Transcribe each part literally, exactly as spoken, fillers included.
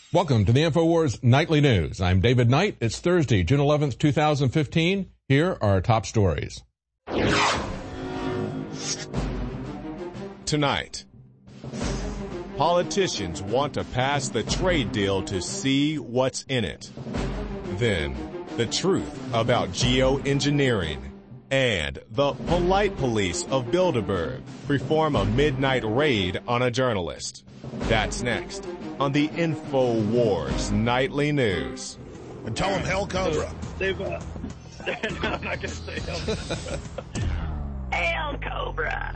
Welcome to the InfoWars Nightly News. I'm David Knight. It's Thursday, June eleventh, two thousand fifteen. Here are our top stories. Tonight, politicians want to pass the trade deal to see what's in it. Then, the truth about geoengineering. And the polite police of Bilderberg perform a midnight raid on a journalist. That's next on the InfoWars Nightly News. And tell them Hell Cobra. They've, uh, no, I'm not going to say Hell Hell Cobra.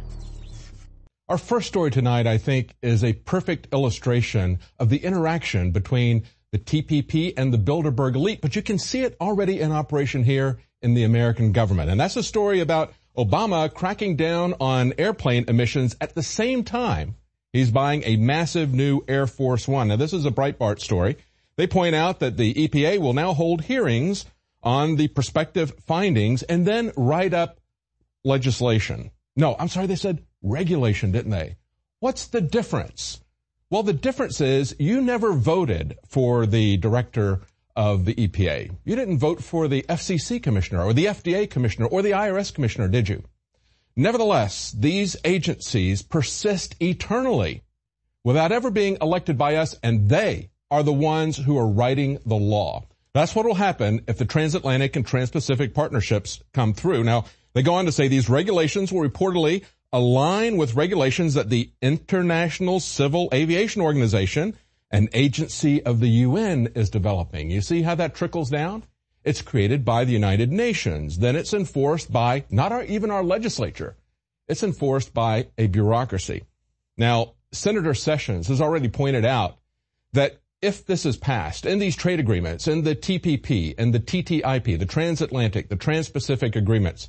Our first story tonight, I think, is a perfect illustration of the interaction between the T P P and the Bilderberg elite, but you can see it already in operation here in the American government. And that's a story about Obama cracking down on airplane emissions at the same time he's buying a massive new Air Force One. Now, this is a Breitbart story. They point out that the E P A will now hold hearings on the prospective findings and then write up legislation. No, I'm sorry, they said regulation, didn't they? What's the difference? Well, the difference is you never voted for the director of the E P A. You didn't vote for the F C C commissioner or the F D A commissioner or the I R S commissioner, did you? Nevertheless, these agencies persist eternally without ever being elected by us, and they are the ones who are writing the law. That's what will happen if the transatlantic and trans-Pacific partnerships come through. Now, they go on to say these regulations will reportedly align with regulations that the International Civil Aviation Organization, an agency of the U N, is developing. You see how that trickles down? It's created by the United Nations. Then it's enforced by not our, even our legislature. It's enforced by a bureaucracy. Now, Senator Sessions has already pointed out that if this is passed in these trade agreements, in the T P P and the T T I P, the transatlantic, the trans-Pacific agreements,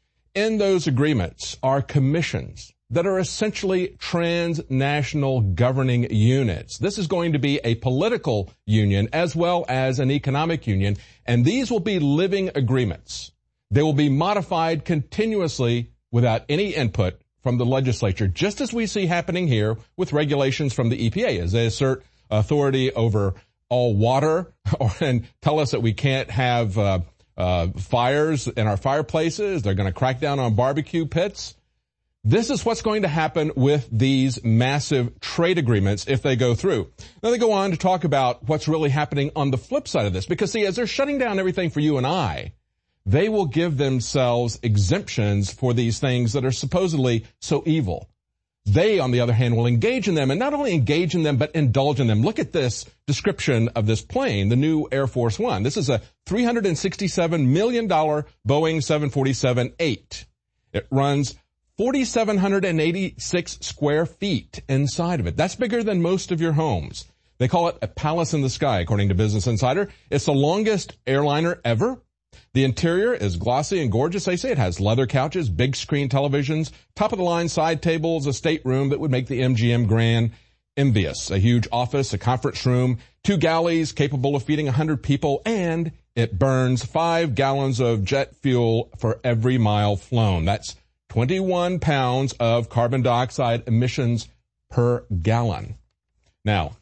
in those agreements are commissions that are essentially transnational governing units. This is going to be a political union as well as an economic union, and these will be living agreements. They will be modified continuously without any input from the legislature, just as we see happening here with regulations from the E P A, as they assert authority over all water or, and tell us that we can't have uh, uh, fires in our fireplaces. They're going to crack down on barbecue pits. This is what's going to happen with these massive trade agreements if they go through. Now they go on to talk about what's really happening on the flip side of this. Because, see, as they're shutting down everything for you and I, they will give themselves exemptions for these things that are supposedly so evil. They, on the other hand, will engage in them, and not only engage in them, but indulge in them. Look at this description of this plane, the new Air Force One. This is a three hundred sixty-seven million dollars Boeing seven forty-seven eight. It runs four thousand seven hundred eighty-six square feet inside of it. That's bigger than most of your homes. They call it a palace in the sky, according to Business Insider. It's the longest airliner ever. The interior is glossy and gorgeous. They say it has leather couches, big screen televisions, top-of-the-line side tables, a stateroom that would make the M G M Grand envious, a huge office, a conference room, two galleys capable of feeding one hundred people, and it burns five gallons of jet fuel for every mile flown. That's twenty-one pounds of carbon dioxide emissions per gallon. Now,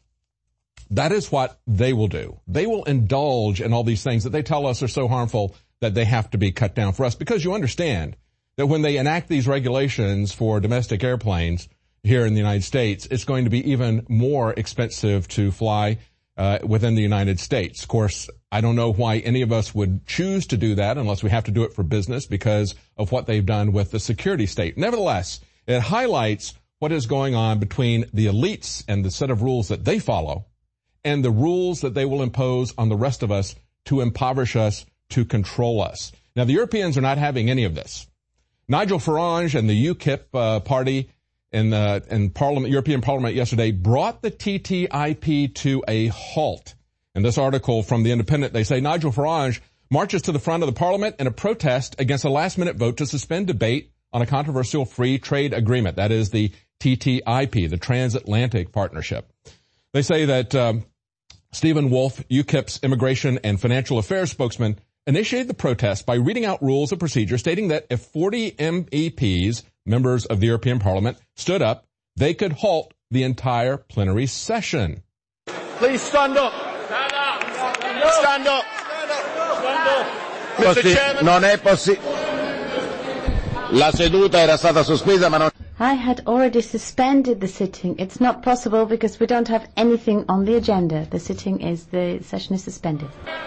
that is what they will do. They will indulge in all these things that they tell us are so harmful that they have to be cut down for us, because you understand that when they enact these regulations for domestic airplanes here in the United States, it's going to be even more expensive to fly uh, within the United States. Of course, I don't know why any of us would choose to do that unless we have to do it for business because of what they've done with the security state. Nevertheless, it highlights what is going on between the elites and the set of rules that they follow and the rules that they will impose on the rest of us to impoverish us, to control us. Now, the Europeans are not having any of this. Nigel Farage and the UKIP uh, party in the in Parliament, European Parliament yesterday brought the T T I P to a halt. In this article from The Independent, they say Nigel Farage marches to the front of the Parliament in a protest against a last-minute vote to suspend debate on a controversial free trade agreement. That is the T T I P, the Transatlantic Partnership. They say that um, Stephen Wolf, UKIP's Immigration and Financial Affairs spokesman, initiated the protest by reading out rules of procedure stating that if forty M E Ps, members of the European Parliament, stood up, they could halt the entire plenary session. Please stand up. Stand up. Stand up. Stand up. mister Possi- Chairman. non è possibile. La seduta era stata sospesa, ma non... I had already suspended the sitting. It's not possible because we don't have anything on the agenda. The sitting is, the session is suspended.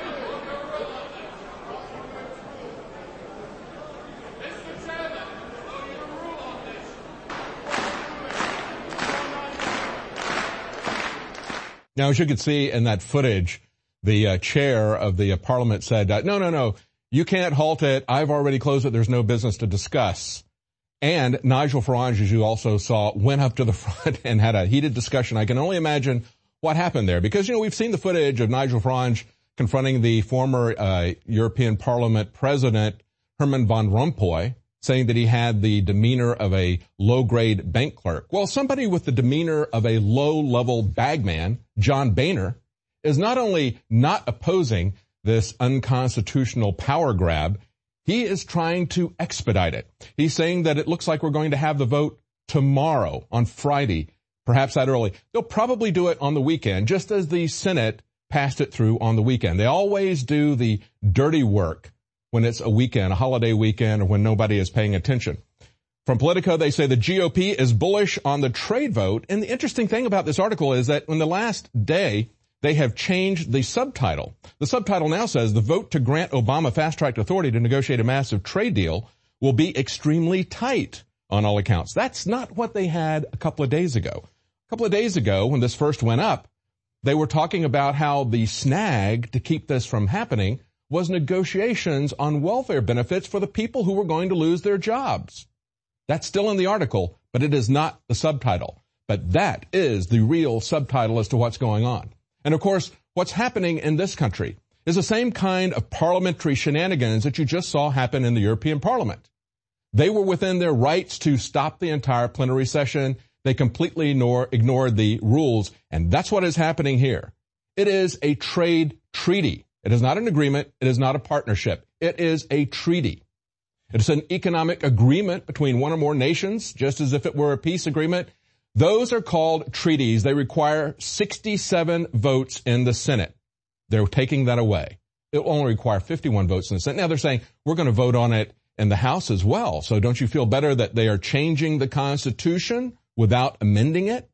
Now, as you can see in that footage, the uh, chair of the uh, parliament said, uh, no, no, no, you can't halt it. I've already closed it. There's no business to discuss. And Nigel Farage, as you also saw, went up to the front and had a heated discussion. I can only imagine what happened there because, you know, we've seen the footage of Nigel Farage confronting the former uh, European Parliament president, Herman Van Rompuy, saying that he had the demeanor of a low-grade bank clerk. Well, somebody with the demeanor of a low-level bagman, John Boehner, is not only not opposing this unconstitutional power grab, he is trying to expedite it. He's saying that it looks like we're going to have the vote tomorrow, on Friday, perhaps that early. They'll probably do it on the weekend, just as the Senate passed it through on the weekend. They always do the dirty work when it's a weekend, a holiday weekend, or when nobody is paying attention. From Politico, they say the G O P is bullish on the trade vote. And the interesting thing about this article is that in the last day, they have changed the subtitle. The subtitle now says the vote to grant Obama fast-track authority to negotiate a massive trade deal will be extremely tight on all accounts. That's not what they had a couple of days ago. A couple of days ago, when this first went up, they were talking about how the snag to keep this from happening was negotiations on welfare benefits for the people who were going to lose their jobs. That's still in the article, but it is not the subtitle. But that is the real subtitle as to what's going on. And of course, what's happening in this country is the same kind of parliamentary shenanigans that you just saw happen in the European Parliament. They were within their rights to stop the entire plenary session. They completely ignore, ignored the rules, and that's what is happening here. It is a trade treaty. It is not an agreement. It is not a partnership. It is a treaty. It is an economic agreement between one or more nations, just as if it were a peace agreement. Those are called treaties. They require sixty-seven votes in the Senate. They're taking that away. It will only require fifty-one votes in the Senate. Now they're saying we're going to vote on it in the House as well. So don't you feel better that they are changing the Constitution without amending it?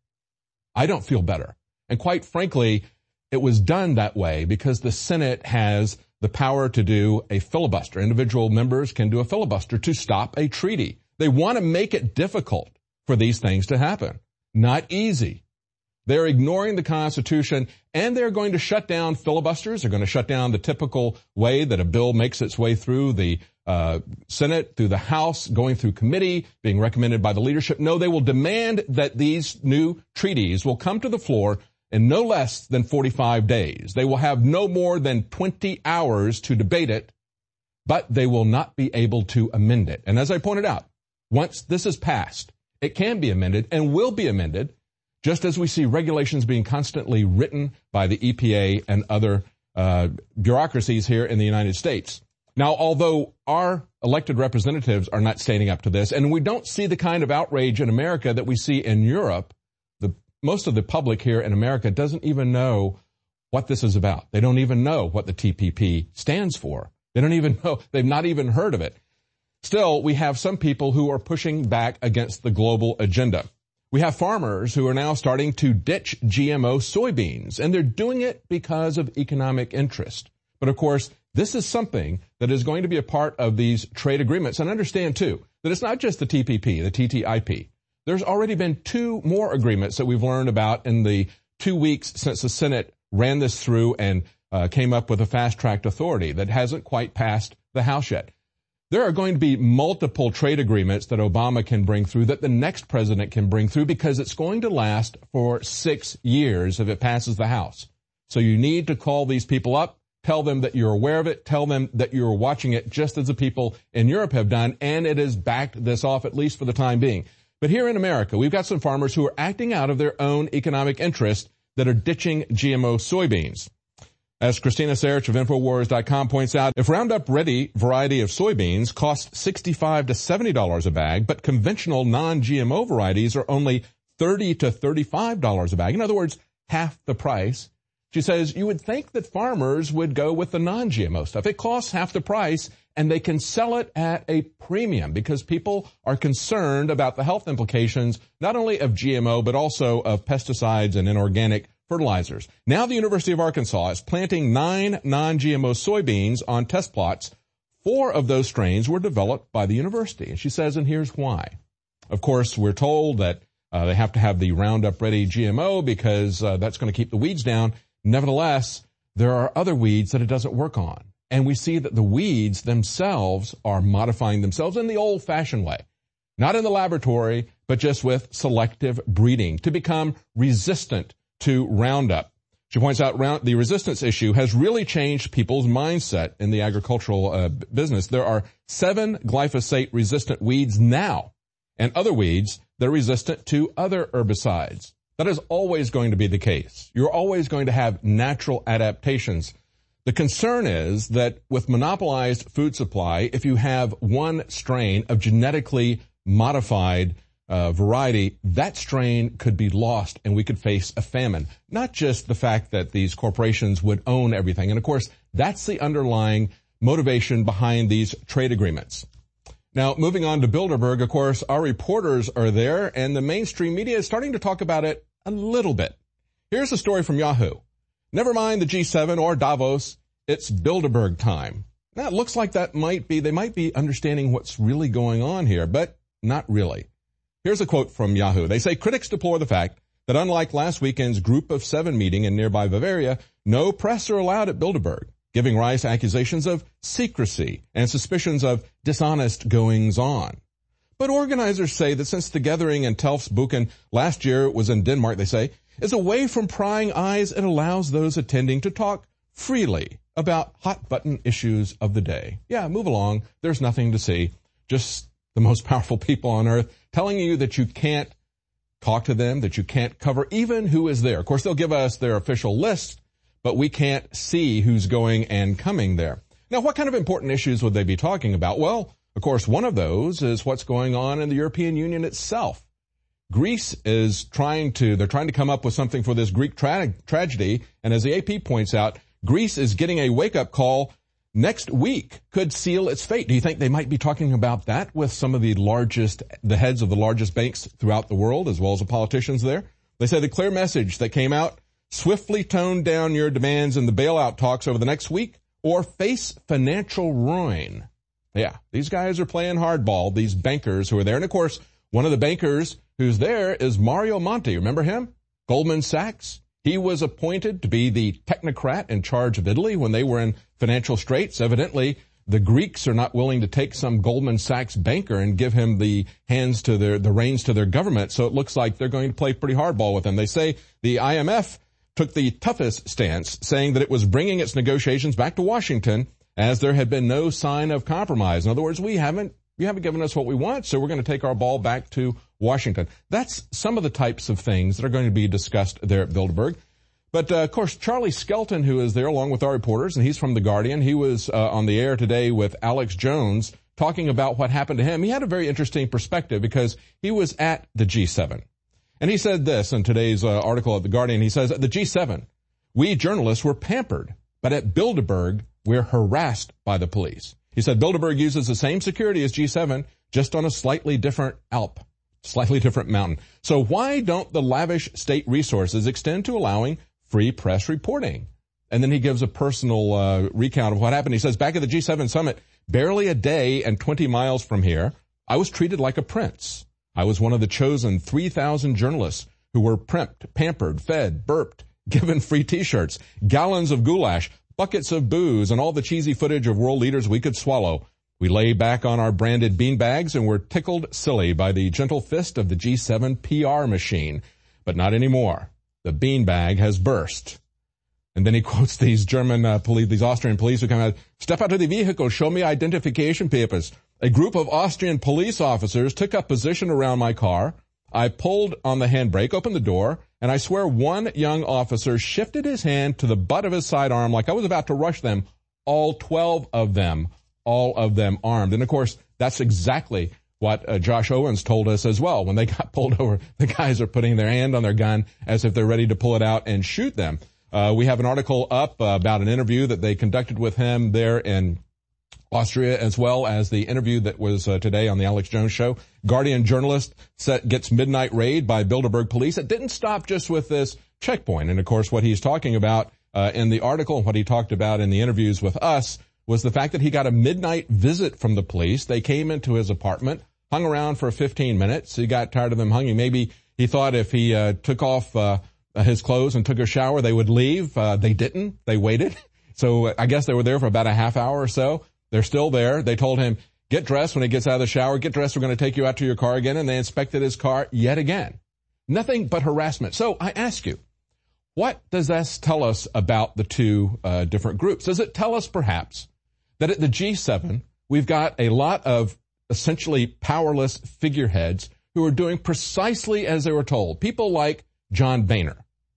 I don't feel better. And quite frankly, it was done that way because the Senate has the power to do a filibuster. Individual members can do a filibuster to stop a treaty. They want to make it difficult for these things to happen. Not easy. They're ignoring the Constitution, and they're going to shut down filibusters. They're going to shut down the typical way that a bill makes its way through the uh, Senate, through the House, going through committee, being recommended by the leadership. No, they will demand that these new treaties will come to the floor in no less than forty-five days. They will have no more than twenty hours to debate it, but they will not be able to amend it. And as I pointed out, once this is passed, it can be amended and will be amended, just as we see regulations being constantly written by the E P A and other uh, bureaucracies here in the United States. Now, although our elected representatives are not standing up to this, and we don't see the kind of outrage in America that we see in Europe, the most of the public here in America doesn't even know what this is about. They don't even know what the T P P stands for. They don't even know. They've not even heard of it. Still, we have some people who are pushing back against the global agenda. We have farmers who are now starting to ditch G M O soybeans, and they're doing it because of economic interest. But of course, this is something that is going to be a part of these trade agreements. And understand, too, that it's not just the T P P, the T T I P. There's already been two more agreements that we've learned about in the two weeks since the Senate ran this through and uh, came up with a fast-tracked authority that hasn't quite passed the House yet. There are going to be multiple trade agreements that Obama can bring through, that the next president can bring through, because it's going to last for six years if it passes the House. So you need to call these people up, tell them that you're aware of it, tell them that you're watching it just as the people in Europe have done, and it has backed this off, at least for the time being. But here in America, we've got some farmers who are acting out of their own economic interest that are ditching G M O soybeans. As Christina Sarich of Infowars dot com points out, if Roundup Ready variety of soybeans costs sixty-five to seventy dollars a bag, but conventional non-G M O varieties are only thirty to thirty-five dollars a bag, in other words, half the price, She says, you would think that farmers would go with the non-G M O stuff. It costs half the price, and they can sell it at a premium because people are concerned about the health implications, not only of G M O, but also of pesticides and inorganic fertilizers. Now the University of Arkansas is planting nine non-G M O soybeans on test plots. Four of those strains were developed by the university. And she says, and here's why. Of course, we're told that uh, they have to have the Roundup Ready G M O because uh, that's going to keep the weeds down. Nevertheless, there are other weeds that it doesn't work on. And we see that the weeds themselves are modifying themselves in the old-fashioned way. Not in the laboratory, but just with selective breeding to become resistant to Roundup. She points out round, the resistance issue has really changed people's mindset in the agricultural uh, business. There are seven glyphosate-resistant weeds now, and other weeds that are resistant to other herbicides. That is always going to be the case. You're always going to have natural adaptations. The concern is that with monopolized food supply, if you have one strain of genetically modified uh, variety, that strain could be lost and we could face a famine. Not just the fact that these corporations would own everything. And of course, that's the underlying motivation behind these trade agreements. Now, moving on to Bilderberg, of course, our reporters are there and the mainstream media is starting to talk about it a little bit. Here's a story from Yahoo. Never mind the G seven or Davos, it's Bilderberg time. Now, it looks like that might be, they might be understanding what's really going on here, but not really. Here's a quote from Yahoo. They say, critics deplore the fact that unlike last weekend's Group of Seven meeting in nearby Bavaria, no press are allowed at Bilderberg, giving rise to accusations of secrecy and suspicions of dishonest goings-on. But organizers say that since the gathering in Telfsbuken last year was in Denmark, they say, is away from prying eyes, it allows those attending to talk freely about hot-button issues of the day. Yeah, move along. There's nothing to see. Just the most powerful people on earth telling you that you can't talk to them, that you can't cover even who is there. Of course, they'll give us their official list, but we can't see who's going and coming there. Now, what kind of important issues would they be talking about? Well, of course, one of those is what's going on in the European Union itself. Greece is trying to, they're trying to come up with something for this Greek tra- tragedy, and as the A P points out, Greece is getting a wake-up call next week, could seal its fate. Do you think they might be talking about that with some of the largest, the heads of the largest banks throughout the world, as well as the politicians there? They say the clear message that came out, swiftly tone down your demands in the bailout talks over the next week, or face financial ruin. Yeah, these guys are playing hardball, these bankers who are there. And of course, one of the bankers who's there is Mario Monti. Remember him? Goldman Sachs. He was appointed to be the technocrat in charge of Italy when they were in financial straits. Evidently, the Greeks are not willing to take some Goldman Sachs banker and give him the hands to their, the reins to their government. So it looks like they're going to play pretty hardball with him. They say the I M F took the toughest stance, saying that it was bringing its negotiations back to Washington as there had been no sign of compromise. In other words, we haven't, you haven't given us what we want, so we're going to take our ball back to Washington. That's some of the types of things that are going to be discussed there at Bilderberg. But, uh, of course, Charlie Skelton, who is there along with our reporters, and he's from The Guardian, he was uh, on the air today with Alex Jones talking about what happened to him. He had a very interesting perspective because he was at the G seven. And he said this in today's uh, article at The Guardian. He says, at the G seven, we journalists were pampered, but at Bilderberg, we're harassed by the police. He said Bilderberg uses the same security as G seven, just on a slightly different Alp, slightly different mountain. So why don't the lavish state resources extend to allowing free press reporting? And then he gives a personal uh, recount of what happened. He says, back at the G seven summit, barely a day and twenty miles from here, I was treated like a prince. I was one of the chosen three thousand journalists who were primped, pampered, fed, burped, given free T-shirts, gallons of goulash, buckets of booze, and all the cheesy footage of world leaders we could swallow. We lay back on our branded beanbags and were tickled silly by the gentle fist of the G seven P R machine. But not anymore. The beanbag has burst. And then he quotes these German uh, police, these Austrian police who come out, step out of the vehicle, show me identification papers. A group of Austrian police officers took up position around my car. I pulled on the handbrake, opened the door, and I swear one young officer shifted his hand to the butt of his sidearm like I was about to rush them, all twelve of them, all of them armed. And of course, that's exactly what uh, Josh Owens told us as well. When they got pulled over, the guys are putting their hand on their gun as if they're ready to pull it out and shoot them. Uh, we have an article up uh, about an interview that they conducted with him there in Austria, as well as the interview that was uh, today on the Alex Jones Show. Guardian journalist set, gets midnight raid by Bilderberg police. It didn't stop just with this checkpoint. And, of course, what he's talking about uh, in the article and what he talked about in the interviews with us was the fact that he got a midnight visit from the police. They came into his apartment, hung around for fifteen minutes. He got tired of them hanging. Maybe he thought if he uh, took off uh, his clothes and took a shower, they would leave. Uh, they didn't. They waited. So uh, I guess they were there for about a half hour or so. They're still there. They told him, get dressed when he gets out of the shower. Get dressed. We're going to take you out to your car again. And they inspected his car yet again. Nothing but harassment. So I ask you, what does this tell us about the two uh, different groups? Does it tell us perhaps that at the G seven, we've got a lot of essentially powerless figureheads who are doing precisely as they were told? People like John Boehner,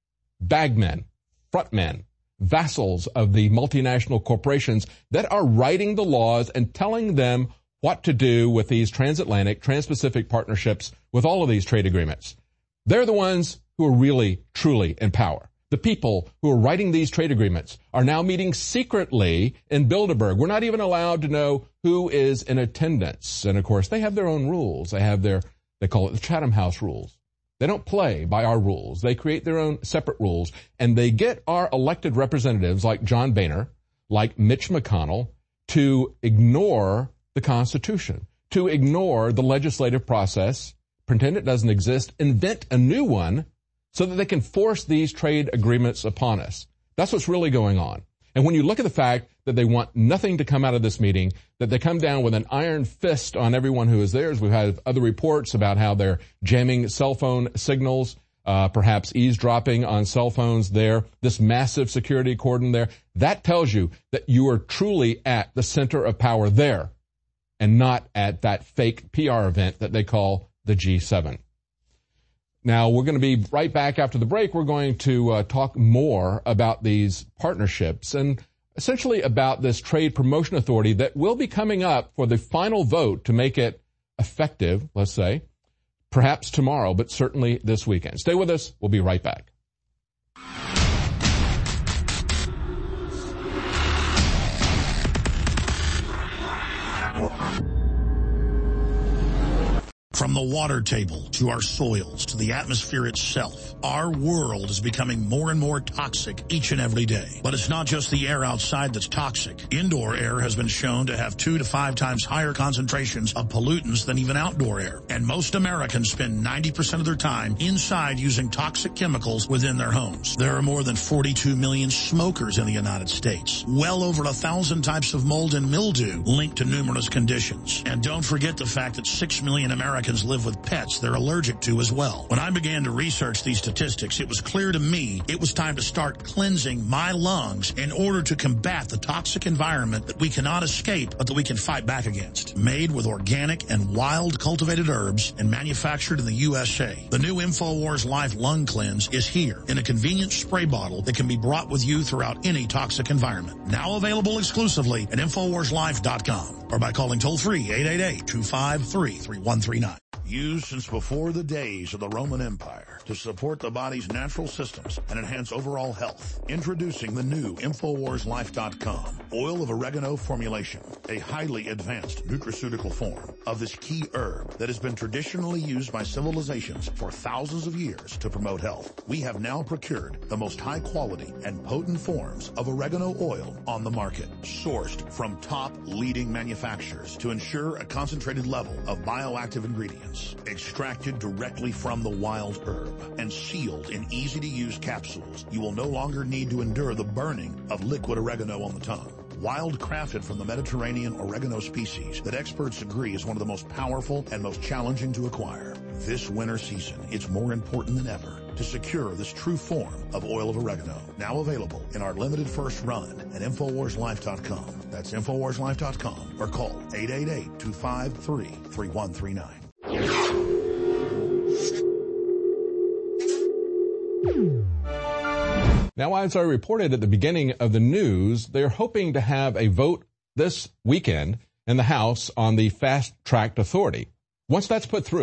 bagmen, frontmen, vassals of the multinational corporations that are writing the laws and telling them what to do with these transatlantic, trans-Pacific partnerships, with all of these trade agreements. They're the ones who are really, truly in power. The people who are writing these trade agreements are now meeting secretly in Bilderberg. We're not even allowed to know who is in attendance. And, of course, they have their own rules. They have their, they call it the Chatham House rules. They don't play by our rules. They create their own separate rules, and they get our elected representatives like John Boehner, like Mitch McConnell, to ignore the Constitution, to ignore the legislative process, pretend it doesn't exist, invent a new one so that they can force these trade agreements upon us. That's what's really going on. And when you look at the fact that they want nothing to come out of this meeting, that they come down with an iron fist on everyone who is there, as we've had other reports about how they're jamming cell phone signals, uh, perhaps eavesdropping on cell phones there, this massive security cordon there, that tells you that you are truly at the center of power there and not at that fake P R event that they call the G seven. Now, we're going to be right back after the break. We're going to uh, talk more about these partnerships and essentially about this Trade Promotion Authority that will be coming up for the final vote to make it effective, let's say, perhaps tomorrow, but certainly this weekend. Stay with us. We'll be right back. From the water table to our soils to the atmosphere itself, our world is becoming more and more toxic each and every day. But it's not just the air outside that's toxic. Indoor air has been shown to have two to five times higher concentrations of pollutants than even outdoor air. And most Americans spend ninety percent of their time inside using toxic chemicals within their homes. There are more than forty-two million smokers in the United States. Well over a thousand types of mold and mildew linked to numerous conditions. And don't forget the fact that six million Americans live with pets they're allergic to as well. When I began to research these statistics, it was clear to me it was time to start cleansing my lungs in order to combat the toxic environment that we cannot escape but that we can fight back against. Made with organic and wild cultivated herbs and manufactured in the U S A, the new InfoWars Life Lung Cleanse is here in a convenient spray bottle that can be brought with you throughout any toxic environment. Now available exclusively at Infowars Life dot com or by calling toll-free eight eight eight, two five three, three one three nine. Used since before the days of the Roman Empire to support the body's natural systems and enhance overall health. Introducing the new Infowars Life dot com oil of oregano formulation, a highly advanced nutraceutical form of this key herb that has been traditionally used by civilizations for thousands of years to promote health. We have now procured the most high quality and potent forms of oregano oil on the market, sourced from top leading manufacturers to ensure a concentrated level of bioactive ingredients, extracted directly from the wild herb and sealed in easy-to-use capsules. You will no longer need to endure the burning of liquid oregano on the tongue. Wild crafted from the Mediterranean oregano species that experts agree is one of the most powerful and most challenging to acquire. This winter season, it's more important than ever to secure this true form of oil of oregano. Now available in our limited first run at Infowars Life dot com. That's Infowars Life dot com or call eight eight eight, two five three, three one three nine. Now, as I reported at the beginning of the news, they're hoping to have a vote this weekend in the House on the Fast Track Authority. Once that's put through,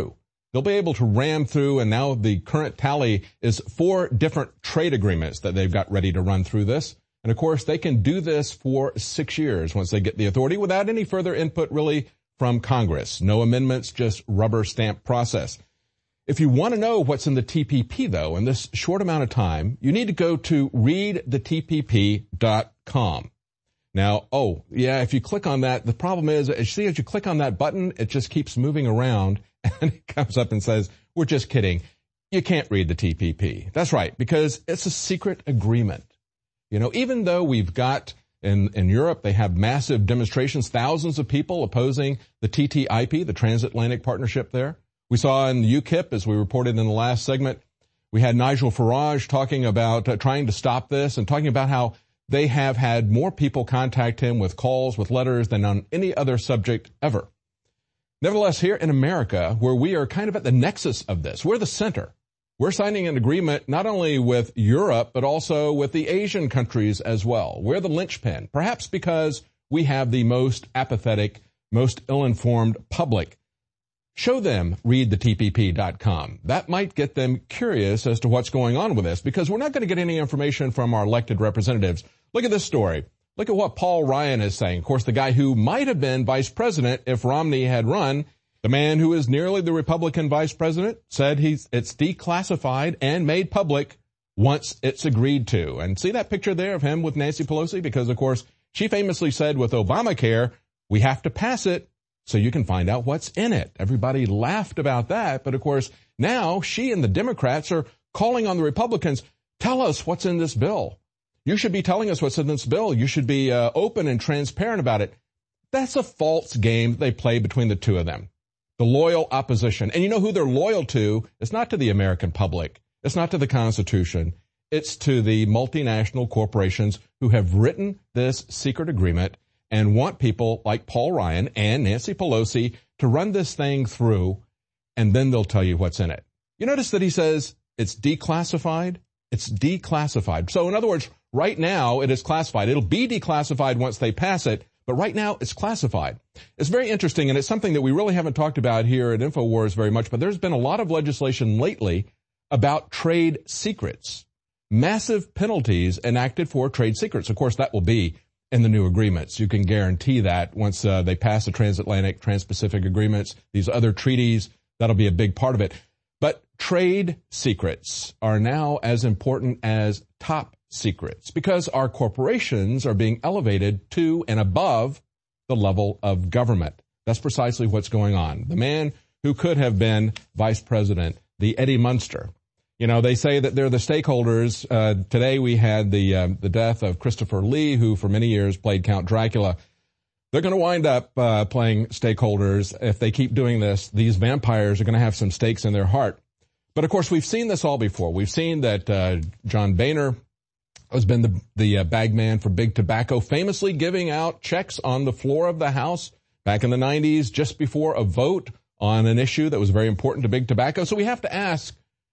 they'll be able to ram through, and now the current tally is four different trade agreements that they've got ready to run through this. And of course, they can do this for six years once they get the authority without any further input really from Congress. No amendments, just rubber stamp process. If you want to know what's in the T P P, though, in this short amount of time, you need to go to read the T P P dot com. Now, oh, yeah, if you click on that, the problem is, as you see, as you click on that button, it just keeps moving around, and it comes up and says, we're just kidding. You can't read the T P P. That's right, because it's a secret agreement. You know, even though we've got, in, in Europe, they have massive demonstrations, thousands of people opposing the T T I P, the Transatlantic Partnership there. We saw in U KIP, as we reported in the last segment, we had Nigel Farage talking about uh, trying to stop this and talking about how they have had more people contact him with calls, with letters than on any other subject ever. Nevertheless, here in America, where we are kind of at the nexus of this, we're the center. We're signing an agreement not only with Europe, but also with the Asian countries as well. We're the linchpin, perhaps because we have the most apathetic, most ill-informed public. Show them read the T P P dot com. That might get them curious as to what's going on with this, because we're not going to get any information from our elected representatives. Look at this story. Look at what Paul Ryan is saying. Of course, the guy who might have been vice president if Romney had run. The man who is nearly the Republican vice president said he's, it's declassified and made public once it's agreed to. And see that picture there of him with Nancy Pelosi? Because, of course, she famously said with Obamacare, we have to pass it so you can find out what's in it. Everybody laughed about that. But, of course, now she and the Democrats are calling on the Republicans, tell us what's in this bill. You should be telling us what's in this bill. You should be uh, open and transparent about it. That's a false game they play between the two of them. The loyal opposition. And you know who they're loyal to? It's not to the American public. It's not to the Constitution. It's to the multinational corporations who have written this secret agreement and want people like Paul Ryan and Nancy Pelosi to run this thing through, and then they'll tell you what's in it. You notice that he says it's declassified? It's declassified. So in other words, right now it is classified. It'll be declassified once they pass it. But right now, it's classified. It's very interesting, and it's something that we really haven't talked about here at InfoWars very much, but there's been a lot of legislation lately about trade secrets. Massive penalties enacted for trade secrets. Of course, that will be in the new agreements. You can guarantee that once uh, they pass the transatlantic, trans-Pacific agreements, these other treaties, that'll be a big part of it. But trade secrets are now as important as top secrets because our corporations are being elevated to and above the level of government. That's precisely what's going on. The man who could have been vice president, the Eddie Munster. You know, they say that they're the stakeholders. Uh, today we had the uh, the death of Christopher Lee, who for many years played Count Dracula. They're going to wind up uh, playing stakeholders. If they keep doing this, these vampires are going to have some stakes in their heart. But of course, we've seen this all before. We've seen that uh, John Boehner has been the, the uh, bag man for big tobacco, famously giving out checks on the floor of the House back in the nineties, just before a vote on an issue that was very important to big tobacco. So we have to ask,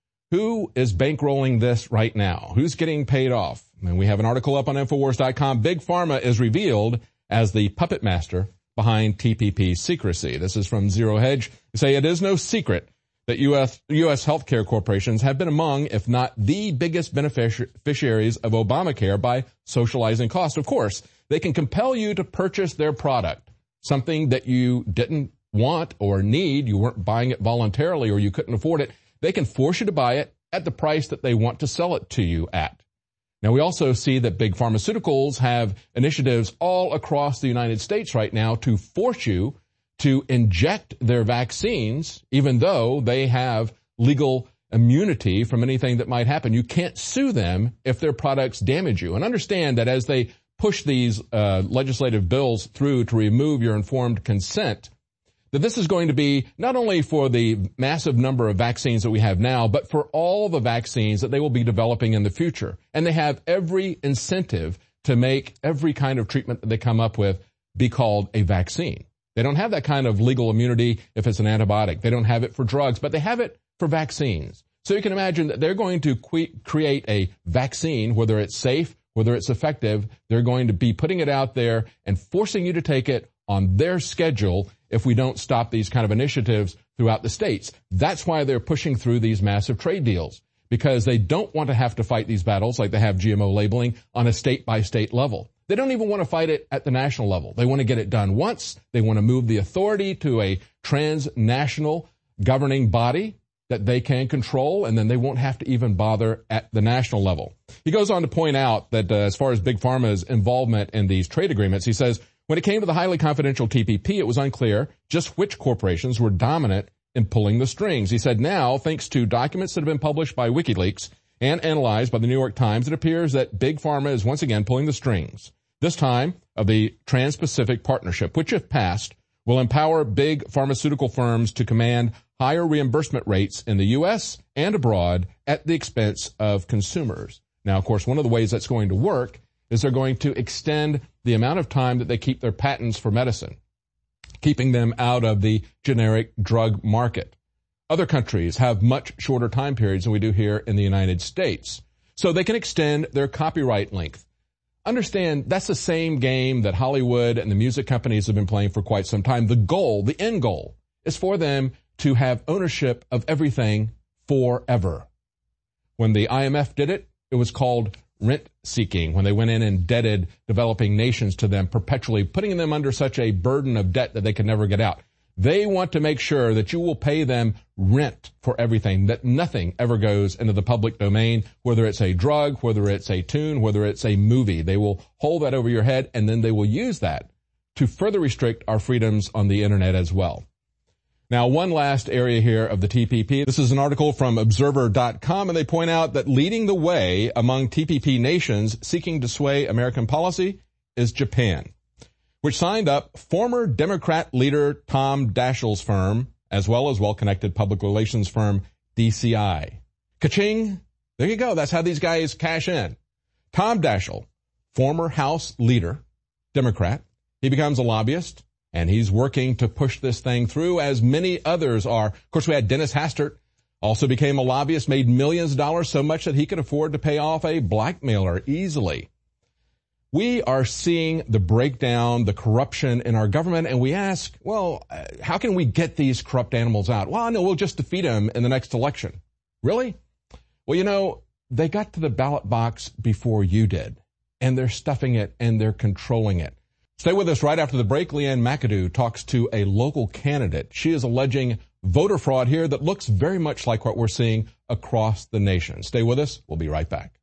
who is bankrolling this right now? Who's getting paid off? And we have an article up on Infowars dot com. Big Pharma is revealed as the puppet master behind T P P secrecy. This is from Zero Hedge. They say it is no secret that U S U S healthcare corporations have been among, if not the biggest beneficiaries of Obamacare by socializing costs. Of course, they can compel you to purchase their product, something that you didn't want or need. You weren't buying it voluntarily or you couldn't afford it. They can force you to buy it at the price that they want to sell it to you at. Now, we also see that big pharmaceuticals have initiatives all across the United States right now to force you to inject their vaccines, even though they have legal immunity from anything that might happen. You can't sue them if their products damage you. And understand that as they push these uh, legislative bills through to remove your informed consent, that this is going to be not only for the massive number of vaccines that we have now, but for all the vaccines that they will be developing in the future. And they have every incentive to make every kind of treatment that they come up with be called a vaccine. They don't have that kind of legal immunity if it's an antibiotic. They don't have it for drugs, but they have it for vaccines. So you can imagine that they're going to que- create a vaccine, whether it's safe, whether it's effective. They're going to be putting it out there and forcing you to take it on their schedule if we don't stop these kind of initiatives throughout the states. That's why they're pushing through these massive trade deals, because they don't want to have to fight these battles like they have G M O labeling on a state-by-state level. They don't even want to fight it at the national level. They want to get it done once. They want to move the authority to a transnational governing body that they can control, and then they won't have to even bother at the national level. He goes on to point out that uh, as far as Big Pharma's involvement in these trade agreements, he says, when it came to the highly confidential T P P, it was unclear just which corporations were dominant in pulling the strings. He said, now, thanks to documents that have been published by WikiLeaks and analyzed by the New York Times, it appears that Big Pharma is once again pulling the strings, this time of the Trans-Pacific Partnership, which, if passed, will empower big pharmaceutical firms to command higher reimbursement rates in the U S and abroad at the expense of consumers. Now, of course, one of the ways that's going to work is they're going to extend the amount of time that they keep their patents for medicine, keeping them out of the generic drug market. Other countries have much shorter time periods than we do here in the United States, so they can extend their copyright length. Understand, that's the same game that Hollywood and the music companies have been playing for quite some time. The goal, the end goal, is for them to have ownership of everything forever. When the I M F did it, it was called rent-seeking, when they went in and indebted developing nations to them perpetually, putting them under such a burden of debt that they could never get out. They want to make sure that you will pay them rent for everything, that nothing ever goes into the public domain, whether it's a drug, whether it's a tune, whether it's a movie. They will hold that over your head, and then they will use that to further restrict our freedoms on the Internet as well. Now, one last area here of the T P P. This is an article from Observer dot com, and they point out that leading the way among T P P nations seeking to sway American policy is Japan, which signed up former Democrat leader Tom Daschle's firm, as well as well-connected public relations firm D C I. Ka-ching! There you go. That's how these guys cash in. Tom Daschle, former House leader, Democrat, he becomes a lobbyist, and he's working to push this thing through, as many others are. Of course, we had Dennis Hastert, also became a lobbyist, made millions of dollars, so much that he could afford to pay off a blackmailer easily. We are seeing the breakdown, the corruption in our government, and we ask, well, how can we get these corrupt animals out? Well, no, we'll just defeat them in the next election. Really? Well, you know, they got to the ballot box before you did, and they're stuffing it and they're controlling it. Stay with us. Right after the break, Leanne McAdoo talks to a local candidate. She is alleging voter fraud here that looks very much like what we're seeing across the nation. Stay with us. We'll be right back.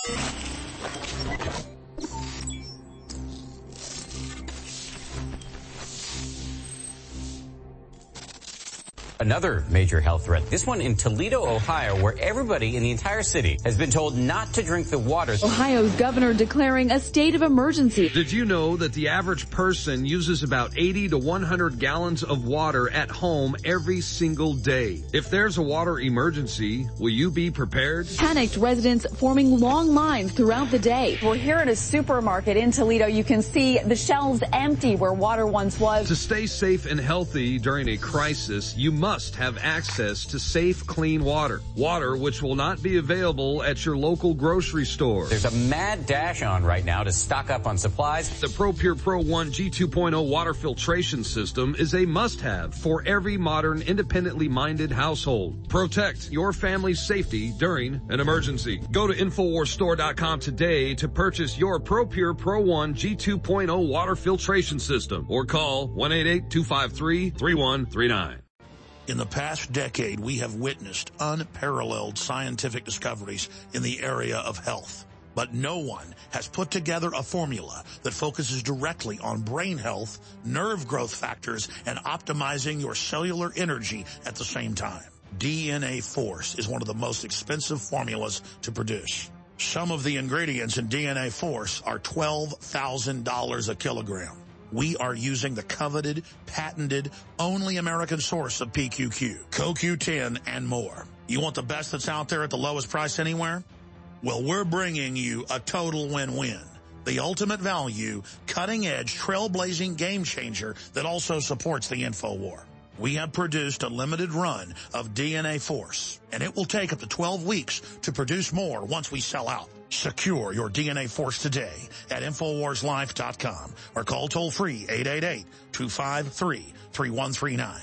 Another major health threat, this one in Toledo, Ohio, where everybody in the entire city has been told not to drink the water. Ohio's governor declaring a state of emergency. Did you know that the average person uses about eighty to one hundred gallons of water at home every single day? If there's a water emergency, will you be prepared? Panicked residents forming long lines throughout the day. We're here at a supermarket in Toledo. You can see the shelves empty where water once was. To stay safe and healthy during a crisis, you must must have access to safe, clean water. Water which will not be available at your local grocery store. There's a mad dash on right now to stock up on supplies. The ProPure Pro one G two point oh water filtration system is a must-have for every modern, independently minded household. Protect your family's safety during an emergency. Go to Infowars Store dot com today to purchase your ProPure Pro one G two point oh water filtration system or call one eight eight, two five three, three one three nine. In the past decade, we have witnessed unparalleled scientific discoveries in the area of health. But no one has put together a formula that focuses directly on brain health, nerve growth factors, and optimizing your cellular energy at the same time. D N A Force is one of the most expensive formulas to produce. Some of the ingredients in D N A Force are twelve thousand dollars a kilogram. We are using the coveted, patented, only American source of P Q Q, C O Q ten, and more. You want the best that's out there at the lowest price anywhere? Well, we're bringing you a total win-win. The ultimate value, cutting-edge, trailblazing game changer that also supports the InfoWar. We have produced a limited run of D N A Force, and it will take up to twelve weeks to produce more once we sell out. Secure your D N A Force today at Infowars Life dot com or call toll-free eight eight eight, two five three, three one three nine.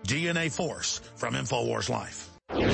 D N A Force from InfoWars Life.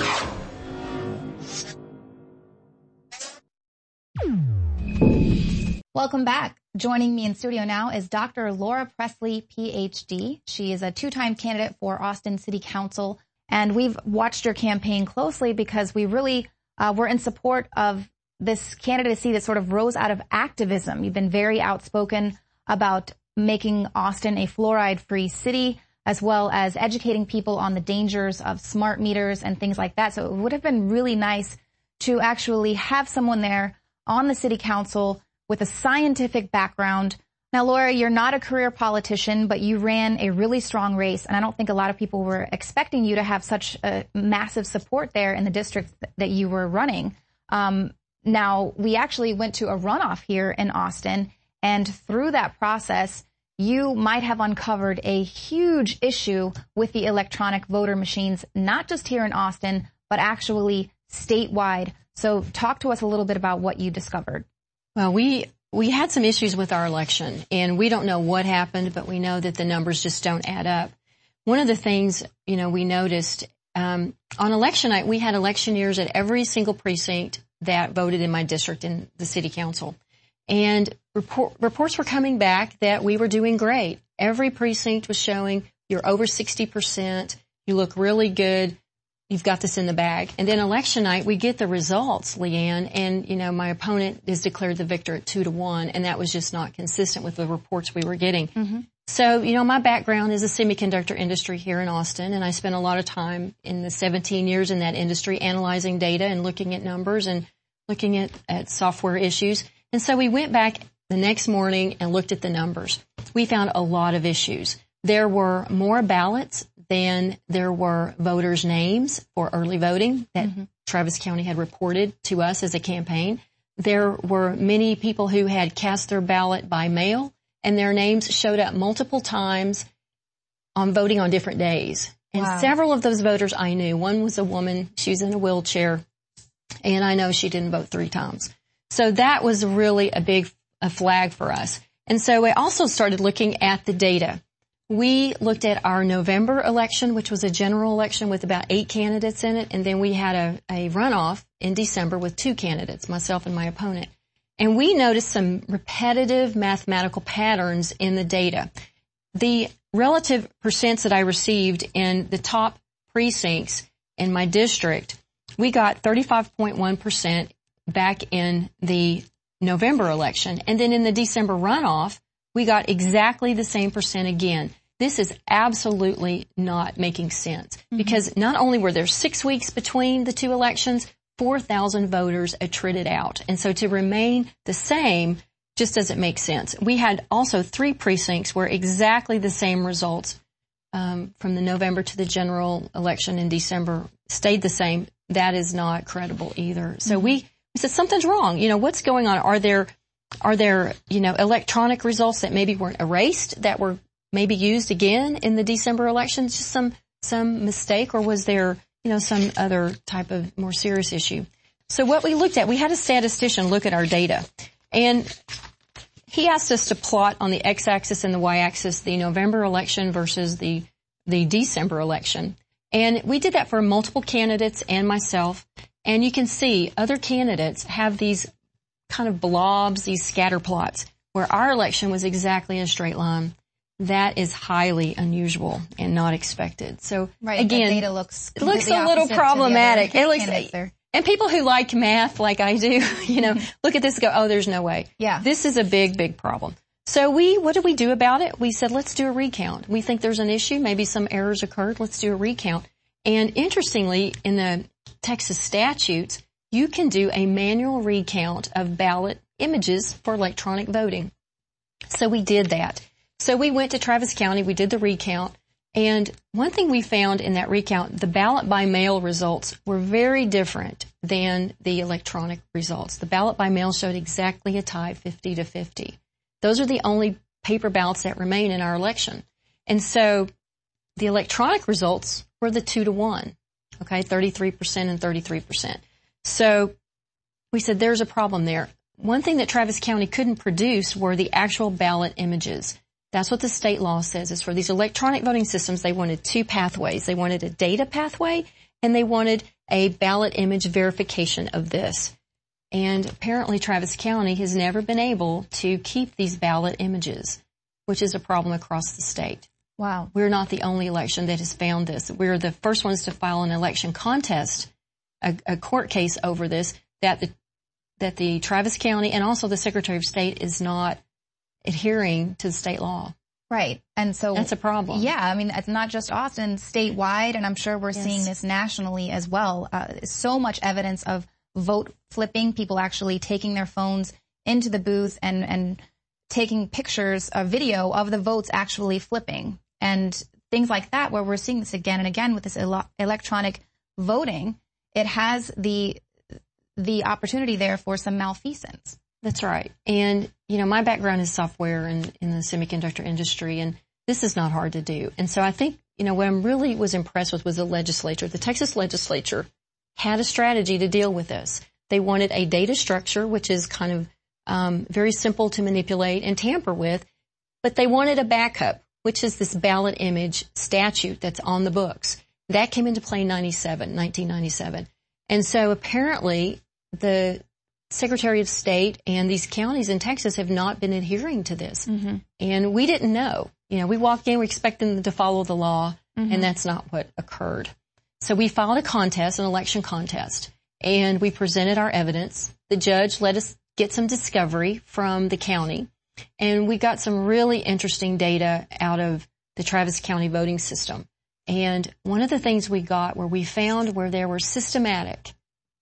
Welcome back. Joining me in studio now is Doctor Laura Presley, P H D. She is a two-time candidate for Austin City Council, and we've watched your campaign closely because we really uh, were in support of this candidacy that sort of rose out of activism. You've been very outspoken about making Austin a fluoride-free city, as well as educating people on the dangers of smart meters and things like that. So it would have been really nice to actually have someone there on the city council with a scientific background. Now, Laura, you're not a career politician, but you ran a really strong race, and I don't think a lot of people were expecting you to have such a massive support there in the district that you were running. Um, now, we actually went to a runoff here in Austin, and through that process, you might have uncovered a huge issue with the electronic voter machines, not just here in Austin, but actually statewide. So talk to us a little bit about what you discovered. Well, we we had some issues with our election, and we don't know what happened, but we know that the numbers just don't add up. One of the things, you know, we noticed um, on election night, we had electioneers at every single precinct that voted in my district in the city council. And report, reports were coming back that we were doing great. Every precinct was showing you're over sixty percent, you look really good, you've got this in the bag. And then election night, we get the results, Leanne, and, you know, my opponent is declared the victor at two to one, and that was just not consistent with the reports we were getting. Mm-hmm. So, you know, my background is the semiconductor industry here in Austin, and I spent a lot of time in the seventeen years in that industry analyzing data and looking at numbers and looking at, at software issues. And so we went back the next morning and looked at the numbers. We found a lot of issues. There were more ballots than there were voters' names for early voting that mm-hmm. Travis County had reported to us as a campaign. There were many people who had cast their ballot by mail, and their names showed up multiple times on voting on different days. And wow. several of those voters I knew. One was a woman. She was in a wheelchair, and I know she didn't vote three times. So that was really a big a flag for us. And so we also started looking at the data. We looked at our November election, which was a general election with about eight candidates in it, and then we had a, a runoff in December with two candidates, myself and my opponent. And we noticed some repetitive mathematical patterns in the data. The relative percents that I received in the top precincts in my district, we got thirty-five point one percent back in the November election, and then in the December runoff, we got exactly the same percent again. This is absolutely not making sense mm-hmm. because not only were there six weeks between the two elections, four thousand voters attrited out. And so to remain the same just doesn't make sense. We had also three precincts where exactly the same results um, from the November to the general election in December stayed the same. That is not credible either. So mm-hmm. we, we said something's wrong. You know, what's going on? Are there, are there, you know, electronic results that maybe weren't erased that were maybe used again in the December elections? Just some, some mistake, or was there, you know, some other type of more serious issue? So what we looked at, we had a statistician look at our data, and he asked us to plot on the x-axis and the y-axis the November election versus the, the December election. And we did that for multiple candidates and myself. And you can see other candidates have these kind of blobs, these scatter plots, where our election was exactly a straight line. That is highly unusual and not expected. So right, again, the data looks it looks a little problematic. It looks, and people who like math like I do, you know, look at this and go, oh, there's no way. Yeah. This is a big, big problem. So we, what did we do about it? We said, let's do a recount. We think there's an issue. Maybe some errors occurred. Let's do a recount. And interestingly, in the Texas statutes, you can do a manual recount of ballot images for electronic voting. So we did that. So we went to Travis County, we did the recount, and one thing we found in that recount, the ballot by mail results were very different than the electronic results. The ballot by mail showed exactly a tie, fifty to fifty. Those are the only paper ballots that remain in our election. And so the electronic results were the two to one, okay, thirty-three percent and thirty-three percent. So we said there's a problem there. One thing that Travis County couldn't produce were the actual ballot images. That's what the state law says. Is for these electronic voting systems, they wanted two pathways. They wanted a data pathway, and they wanted a ballot image verification of this. And apparently Travis County has never been able to keep these ballot images, which is a problem across the state. Wow. We're not the only election that has found this. We're the first ones to file an election contest, a, a court case over this, that the, that the Travis County and also the Secretary of State is not adhering to the state law. Right. And so that's a problem. Yeah. I mean, it's not just Austin, statewide, and I'm sure we're yes. seeing this nationally as well. Uh, so much evidence of vote flipping, people actually taking their phones into the booth and, and taking pictures, a video of the votes actually flipping and things like that, where we're seeing this again and again with this ele- electronic voting. It has the, the opportunity there for some malfeasance. That's right. And, you know, my background is software and in the semiconductor industry, and this is not hard to do. And so I think, you know, what I really was impressed with was the legislature. The Texas legislature had a strategy to deal with this. They wanted a data structure, which is kind of um, very simple to manipulate and tamper with, but they wanted a backup, which is this ballot image statute that's on the books. That came into play in ninety-seven, nineteen ninety-seven. And so apparently the Secretary of State and these counties in Texas have not been adhering to this. Mm-hmm. And we didn't know. You know, we walked in, we expected them to follow the law, mm-hmm. and that's not what occurred. So we filed a contest, an election contest, and we presented our evidence. The judge let us get some discovery from the county, and we got some really interesting data out of the Travis County voting system. And one of the things we got where we found where there were systematic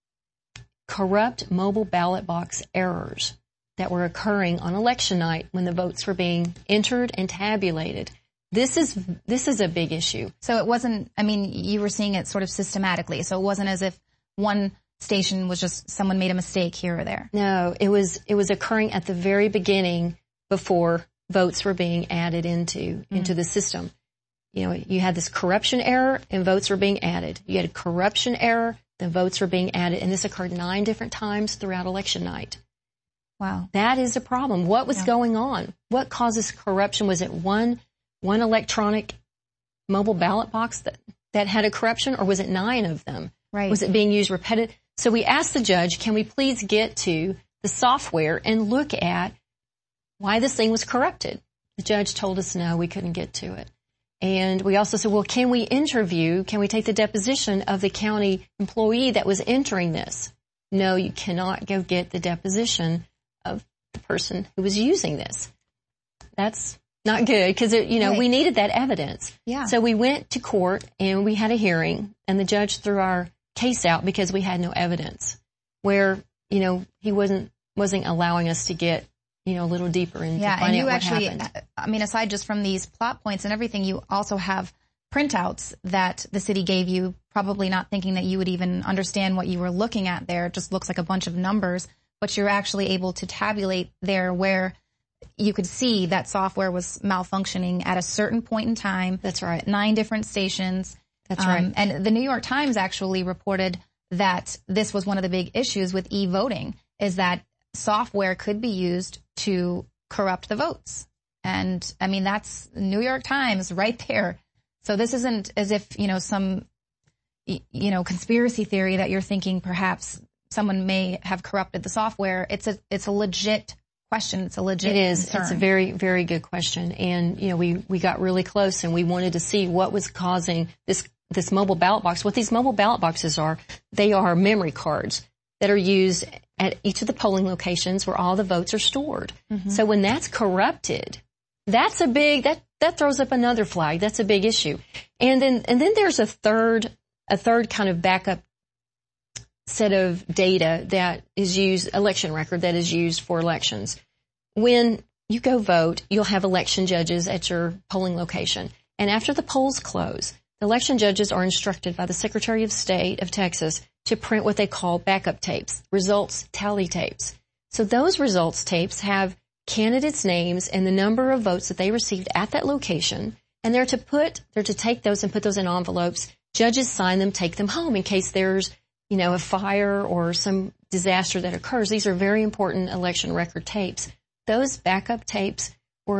corrupt mobile ballot box errors that were occurring on election night when the votes were being entered and tabulated. This is this is a big issue. So it wasn't, I mean, you were seeing it sort of systematically. So it wasn't as if one station was just someone made a mistake here or there. No, it was it was occurring at the very beginning before votes were being added into mm-hmm. into the system. You know, you had this corruption error and votes were being added. You had a corruption error, the votes were being added, and this occurred nine different times throughout election night. Wow. That is a problem. What was yeah. going on? What causes corruption? Was it one one electronic mobile ballot box that, that had a corruption, or was it nine of them? Right. Was it being used repetitive? So we asked the judge, can we please get to the software and look at why this thing was corrupted? The judge told us no, we couldn't get to it. And we also said, well, can we interview, can we take the deposition of the county employee that was entering this? No, you cannot go get the deposition of the person who was using this. That's not good because, you know, right. we needed that evidence. Yeah. So we went to court and we had a hearing, and the judge threw our case out because we had no evidence, where, you know, he wasn't wasn't allowing us to get, you know, a little deeper into yeah, finding and you out what actually, happened. I mean, aside just from these plot points and everything, you also have printouts that the city gave you, probably not thinking that you would even understand what you were looking at there. It just looks like a bunch of numbers, but you're actually able to tabulate there where you could see that software was malfunctioning at a certain point in time. That's right. At nine different stations. That's right. Um, and the New York Times actually reported that this was one of the big issues with e-voting, is that software could be used to corrupt the votes. And I mean, that's New York Times right there. So this isn't as if, you know, some, you know, conspiracy theory that you're thinking perhaps someone may have corrupted the software. It's a, it's a legit question. It's a legit It is. concern. It's a very, very good question. And, you know, we, we got really close and we wanted to see what was causing this, this mobile ballot box. What these mobile ballot boxes are, they are memory cards that are used at each of the polling locations where all the votes are stored. Mm-hmm. So when that's corrupted, that's a big, that, that throws up another flag. That's a big issue. And then, and then there's a third, a third kind of backup set of data that is used, election record that is used for elections. When you go vote, you'll have election judges at your polling location. And after the polls close, the election judges are instructed by the Secretary of State of Texas to print what they call backup tapes, results tally tapes. So those results tapes have candidates' names and the number of votes that they received at that location, and they're to put, they're to take those and put those in envelopes. Judges sign them, take them home in case there's, you know, a fire or some disaster that occurs. These are very important election record tapes. Those backup tapes were,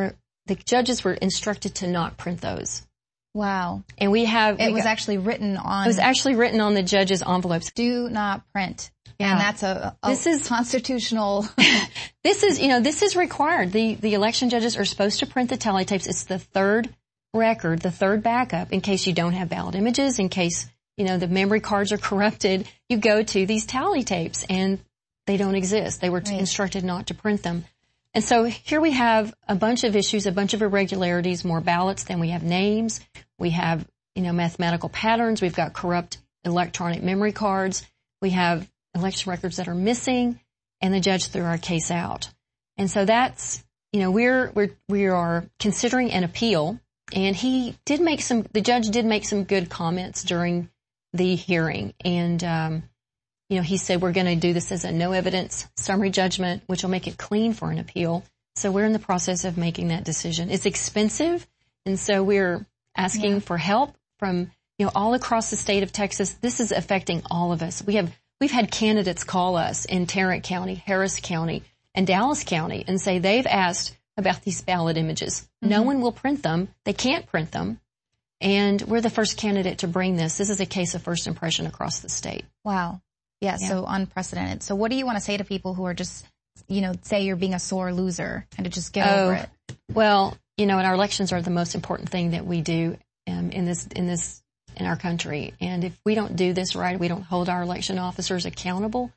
the judges were instructed to not print those. Wow. And we have... It we was got, actually written on... It was actually written on the judges' envelopes. Do not print. Yeah. And that's a, a this is constitutional... This is, you know, this is required. The, the election judges are supposed to print the tally tapes. It's the third record, the third backup, in case you don't have ballot images, in case, you know, the memory cards are corrupted. You go to these tally tapes, and they don't exist. They were right. instructed not to print them. And so here we have a bunch of issues, a bunch of irregularities, more ballots than we have names. We have, you know, mathematical patterns. We've got corrupt electronic memory cards. We have election records that are missing, and the judge threw our case out. And so that's, you know, we're, we're, we are considering an appeal, and he did make some, the judge did make some good comments during the hearing. And, um, you know, he said we're going to do this as a no evidence summary judgment, which will make it clean for an appeal. So we're in the process of making that decision. It's expensive, and so we're asking yeah. for help from, you know, all across the state of Texas. This is affecting all of us. We have, we've had candidates call us in Tarrant County, Harris County, and Dallas County and say they've asked about these ballot images. Mm-hmm. No one will print them. They can't print them. And we're the first candidate to bring this. This is a case of first impression across the state. Wow. Yeah, yeah. So unprecedented. So what do you want to say to people who are just, you know, say you're being a sore loser and to just get oh, over it? Well, you know, and our elections are the most important thing that we do um, in this, in this, in our country. And if we don't do this right, we don't hold our election officers accountable,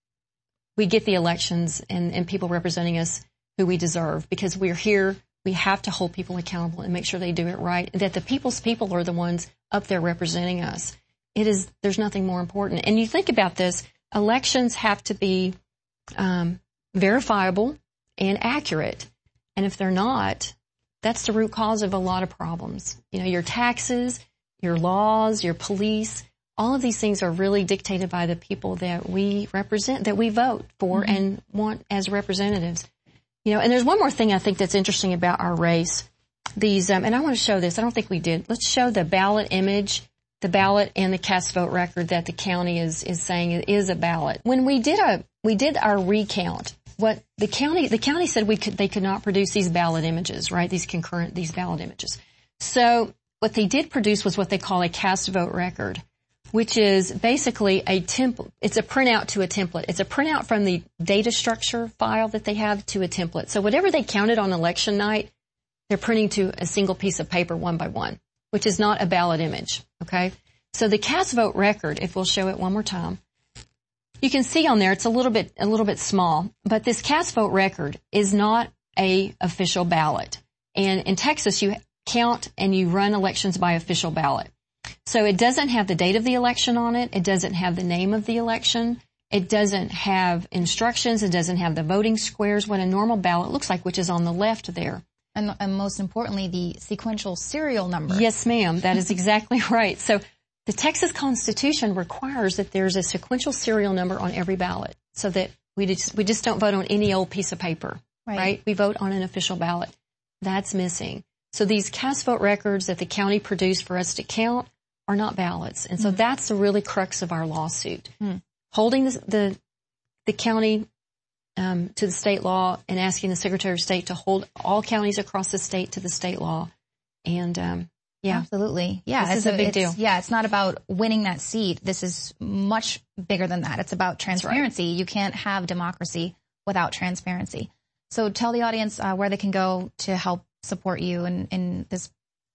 we get the elections and, and people representing us who we deserve, because we're here. We have to hold people accountable and make sure they do it right, and that the people's people are the ones up there representing us. It is, there's nothing more important. And you think about this, elections have to be um, verifiable and accurate. And if they're not, that's the root cause of a lot of problems. You know, your taxes, your laws, your police, all of these things are really dictated by the people that we represent, that we vote for mm-hmm. and want as representatives. You know, and there's one more thing I think that's interesting about our race. These, um, and I want to show this. I don't think we did. Let's show the ballot image, the ballot and the cast vote record that the county is, is saying it is a ballot. When we did a, we did our recount, what the county, the county said we could, they could not produce these ballot images, right? These concurrent, these ballot images. So what they did produce was what they call a cast vote record, which is basically a template. It's a printout to a template. It's a printout from the data structure file that they have to a template. So whatever they counted on election night, they're printing to a single piece of paper one by one, which is not a ballot image, okay? So the cast vote record, if we'll show it one more time, you can see on there it's a little bit a little bit small, but this cast vote record is not a official ballot. And in Texas, you count and you run elections by official ballot. So it doesn't have the date of the election on it. It doesn't have the name of the election. It doesn't have instructions. It doesn't have the voting squares, what a normal ballot looks like, which is on the left there. And, and most importantly, the sequential serial number. Yes, ma'am. That is exactly right. So the Texas Constitution requires that there's a sequential serial number on every ballot, so that we just, we just don't vote on any old piece of paper, right? right? We vote on an official ballot. That's missing. So these cast vote records that the county produced for us to count are not ballots. And so mm. that's the really crux of our lawsuit. Mm. Holding the, the, the county um, to the state law and asking the Secretary of State to hold all counties across the state to the state law. And, um, yeah. Absolutely. Yeah. This is a big it's, deal. Yeah. It's not about winning that seat. This is much bigger than that. It's about transparency. Right. You can't have democracy without transparency. So tell the audience uh, where they can go to help support you in, in this.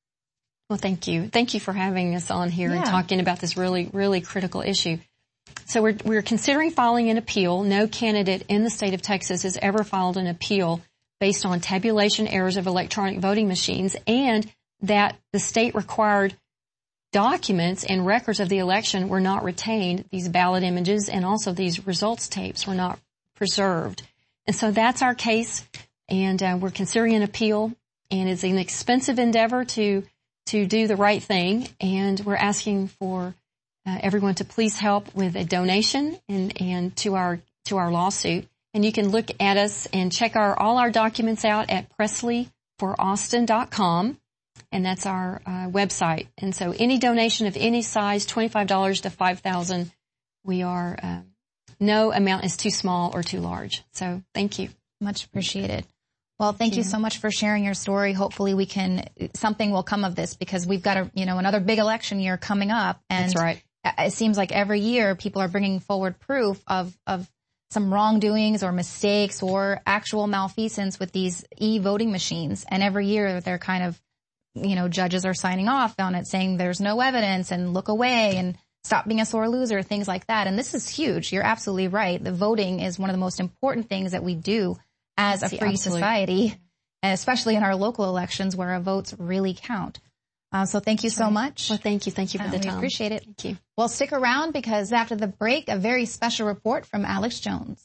Well, thank you. Thank you for having us on here yeah. and talking about this really, really critical issue. So we're, we're considering filing an appeal. No candidate in the state of Texas has ever filed an appeal based on tabulation errors of electronic voting machines, and that the state required documents and records of the election were not retained. These ballot images and also these results tapes were not preserved. And so that's our case, and uh, we're considering an appeal, and it's an expensive endeavor to to do the right thing, and we're asking for uh, everyone to please help with a donation and, and to our to our lawsuit. And you can look at us and check our all our documents out at presley for austin dot com, and that's our uh, website. And so any donation of any size, twenty-five dollars to five thousand dollars, we are, uh, no amount is too small or too large. So thank you. Much appreciated. Well, thank you so much for sharing your story. Hopefully we can, something will come of this because we've got a, you know, another big election year coming up. And That's right. It seems like every year people are bringing forward proof of, of some wrongdoings or mistakes or actual malfeasance with these e-voting machines. And every year they're kind of, you know, judges are signing off on it saying there's no evidence and look away and stop being a sore loser, things like that. And this is huge. You're absolutely right. The voting is one of the most important things that we do as a free society, and especially in our local elections where our votes really count. Uh, so thank you so much. Well, thank you. Thank you for uh, the we time. We appreciate it. Thank you. Well, stick around because after the break, a very special report from Alex Jones.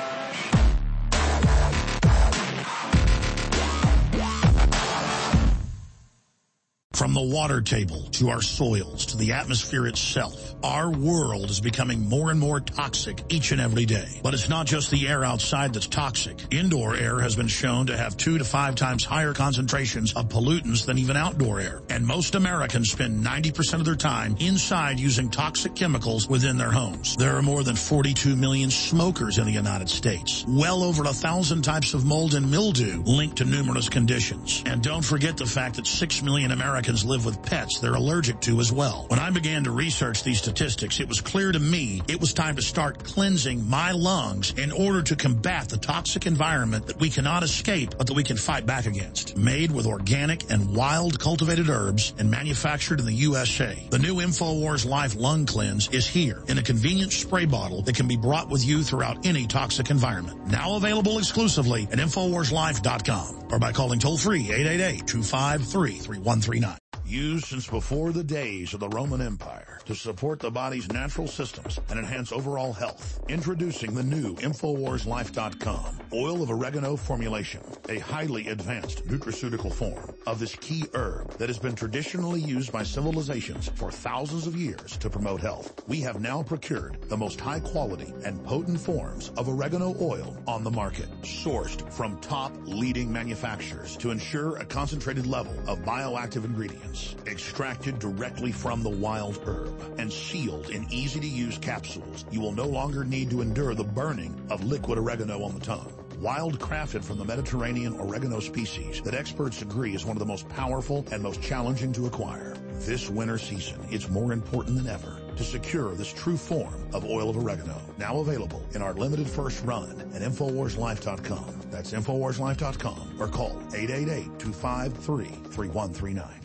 From the water table to our soils to the atmosphere itself, our world is becoming more and more toxic each and every day. But it's not just the air outside that's toxic. Indoor air has been shown to have two to five times higher concentrations of pollutants than even outdoor air. And most Americans spend ninety percent of their time inside using toxic chemicals within their homes. There are more than forty-two million smokers in the United States. Well over a thousand types of mold and mildew linked to numerous conditions. And don't forget the fact that six million Americans live with pets they're allergic to as well. When I began to research these statistics, it was clear to me it was time to start cleansing my lungs in order to combat the toxic environment that we cannot escape but that we can fight back against. Made with organic and wild cultivated herbs and manufactured in the U S A, the new InfoWars Life Lung Cleanse is here in a convenient spray bottle that can be brought with you throughout any toxic environment. Now available exclusively at InfoWars Life dot com or by calling toll-free eight eight eight, two five three, three one three nine. Used since before the days of the Roman Empire to support the body's natural systems and enhance overall health. Introducing the new InfoWars Life dot com oil of oregano formulation, a highly advanced nutraceutical form of this key herb that has been traditionally used by civilizations for thousands of years to promote health. We have now procured the most high quality and potent forms of oregano oil on the market, sourced from top leading manufacturers to ensure a concentrated level of bioactive ingredients, extracted directly from the wild herb and sealed in easy-to-use capsules. You will no longer need to endure the burning of liquid oregano on the tongue. Wild crafted from the Mediterranean oregano species that experts agree is one of the most powerful and most challenging to acquire. This winter season, it's more important than ever to secure this true form of oil of oregano. Now available in our limited first run at InfoWars Life dot com. That's InfoWars Life dot com or call eight eight eight, two five three, three one three nine.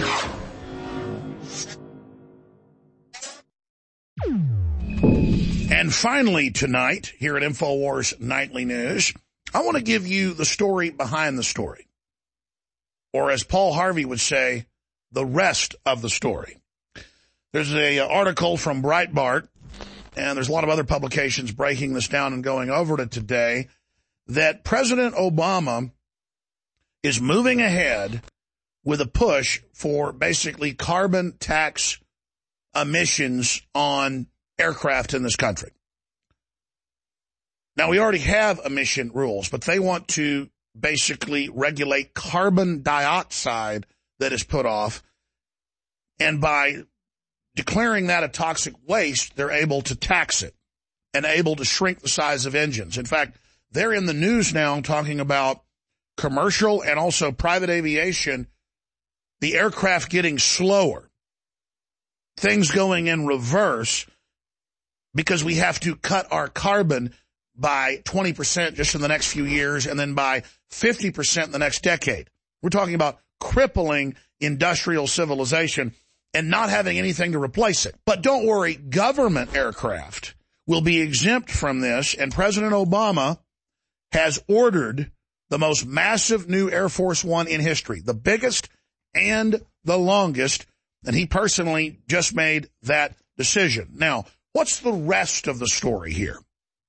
And finally tonight, here at InfoWars Nightly News, I want to give you the story behind the story. Or as Paul Harvey would say, the rest of the story. There's an article from Breitbart, and there's a lot of other publications breaking this down and going over it today, that President Obama is moving ahead with a push for basically carbon tax emissions on aircraft in this country. Now, we already have emission rules, but they want to basically regulate carbon dioxide that is put off, and by declaring that a toxic waste, they're able to tax it and able to shrink the size of engines. In fact, they're in the news now talking about commercial and also private aviation, the aircraft getting slower, things going in reverse because we have to cut our carbon by twenty percent just in the next few years and then by fifty percent in the next decade. We're talking about crippling industrial civilization and not having anything to replace it. But don't worry, government aircraft will be exempt from this, and President Obama has ordered the most massive new Air Force One in history, the biggest and the longest, and he personally just made that decision. Now, what's the rest of the story here?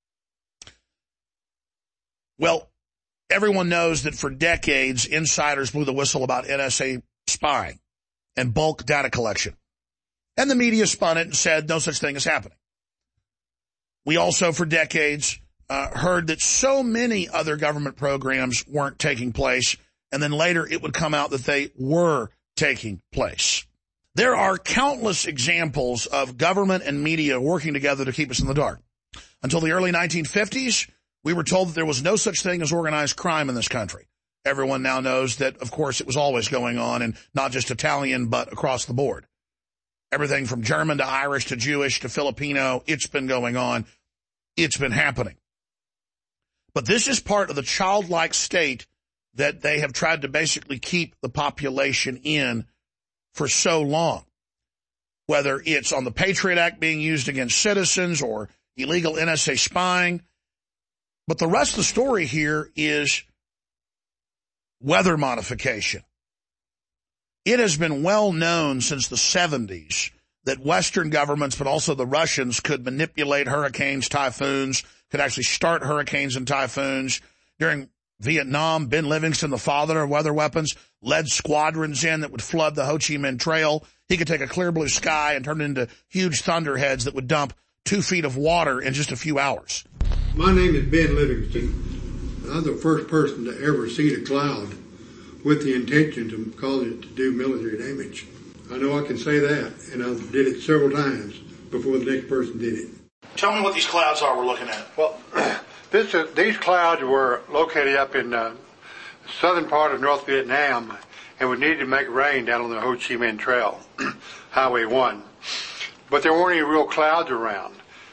Well, everyone knows that for decades, insiders blew the whistle about N S A spying and bulk data collection. And the media spun it and said no such thing is happening. We also, for decades, uh, heard that so many other government programs weren't taking place, and then later it would come out that they were taking place. There are countless examples of government and media working together to keep us in the dark. Until the early nineteen fifties, we were told that there was no such thing as organized crime in this country. everyone now knows that, of course, it was always going on, and not just Italian, but across the board. Everything from German to Irish to Jewish to Filipino, it's been going on. It's been happening. But this is part of the childlike state that they have tried to basically keep the population in for so long. Whether it's on the Patriot Act being used against citizens or illegal N S A spying. But the rest of the story here is weather modification. It has been well known since the seventies that Western governments, but also the Russians, could manipulate hurricanes, typhoons, could actually start hurricanes and typhoons. During Vietnam, Ben Livingston, the father of weather weapons, led squadrons in that would flood the Ho Chi Minh Trail. He could take a clear blue sky and turn it into huge thunderheads that would dump two feet of water in just a few hours. My name is Ben Livingston. I'm the first person to ever see the cloud with the intention to cause it to do military damage. I know I can say that, and I did it several times before the next person did it. Tell me what these clouds are we're looking at. Well, this, uh, these clouds were located up in the uh, southern part of North Vietnam, and we needed to make rain down on the Ho Chi Minh Trail, Highway one. But there weren't any real clouds around.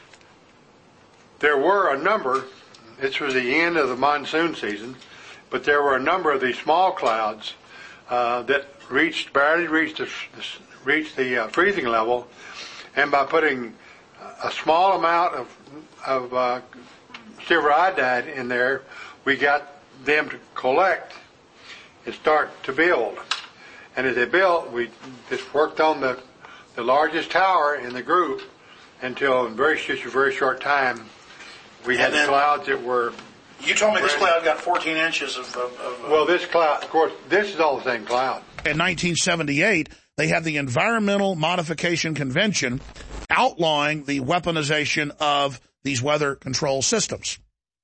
There were a number, this was the end of the monsoon season, but there were a number of these small clouds uh, that reached, barely reached the, reached the uh, freezing level, and by putting a small amount of, of uh, silver iodide in there, we got them to collect and start to build. And as they built, we just worked on the, the largest tower in the group until in very, just a very short time, we had the clouds that were... You told me this cloud got fourteen inches of... of, of well, this cloud, of course, this is all the same cloud. In nineteen seventy-eight, they had the Environmental Modification Convention outlawing the weaponization of these weather control systems.